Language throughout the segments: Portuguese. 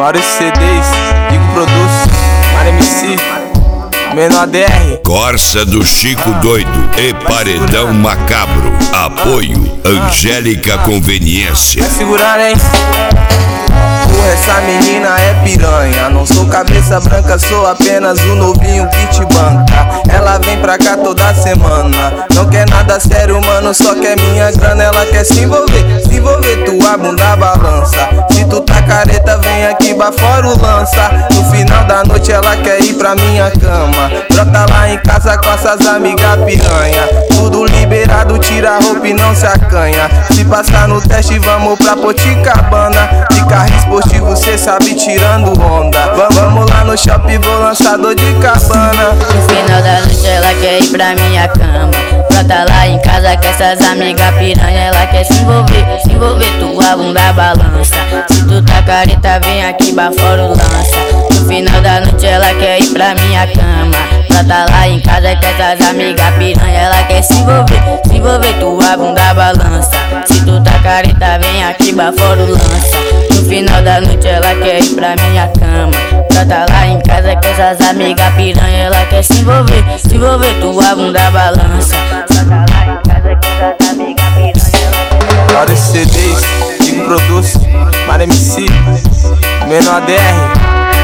Vários CDs, Digo Produz, Mário MC, Menor DR. Corsa do Chico Doido e Paredão Macabro. Apoio Angélica Conveniência. Vai segurar, hein? Porra, essa menina é piranha. Não sou cabeça branca, sou apenas o novinho que te banca. Ela vem pra cá toda semana. Não quer nada sério, mano, só quer minha grana. Ela quer se envolver, tua bunda balança. Se tu tá careta, vem aqui bafora o lança. No final da noite ela quer ir pra minha cama. Brota lá em casa com essas amigas piranha. Tudo liberado, tira a roupa e não se acanha. Se passar no teste, vamos pra Poticabana. De carro esportivo, cê sabe, tirando onda. Vamos lá no shopping, vou lançar dor de cabana. No final da noite ela quer ir pra minha cama. Brota lá em casa com essas amigas piranha. Ela quer se envolver, tua bunda balança. Se tu tá careta, vem aqui bafora o lança. No final da noite ela quer ir pra minha cama. Brota lá em casa com essas amigas piranha. Ela quer se envolver, tua bunda balança. Se tu tá careta, vem aqui bafora o lança. No final da noite ela quer ir pra minha cama. Brota lá em casa com essas amigas piranha. Ela quer se envolver, tua bunda balança. Brota lá em casa com essas amigas piranha. Vários CDs, Digo Produz, Mário MC, Menor DR.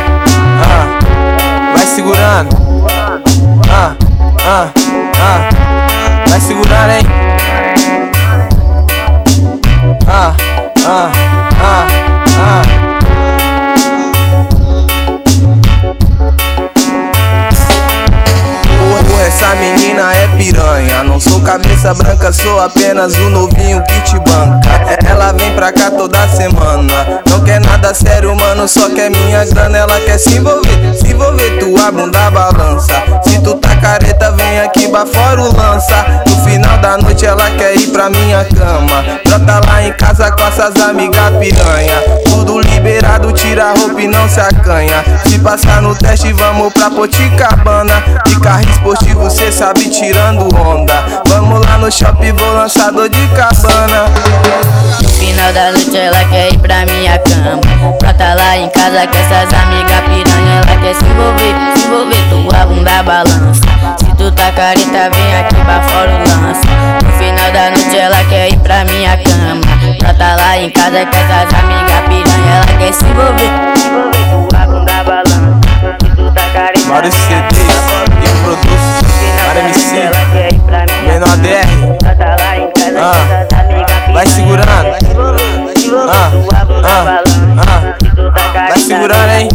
Vai segurando. Vai segurando, hein? Essa menina é piranha. Não sou cabeça branca, sou apenas o novinho que te banca. Ela vem pra cá toda semana. Não quer nada sério, mano, só quer minha grana. Ela quer se envolver, tua bunda balança. Se tu tá careta, vem aqui bafora o lança. No final da noite ela quer ir pra minha cama. Brota lá em casa com essas amigas piranha. Tudo liberado, tira a roupa e não se acanha. Se passar no teste, vamos pra Poticabana. De carro esportivo, cê sabe, tirando onda. Vamos lá no shopping, vou lançar dor de cabana. No final da noite ela quer ir pra minha cama. Brota lá em casa com essas amigas piranha. Ela quer se envolver, tua bunda balança. Se tu tá careta, vem aqui bafora o lança. No final da noite ela quer ir pra minha cama. Brota lá em casa com essas amigas piranha. Ela quer se envolver, tua bunda balança. Se tu tá careta, Vários CDs, Digo Produz, Mário MC, Menor DR. Vai segurando. Vai segurando, hein?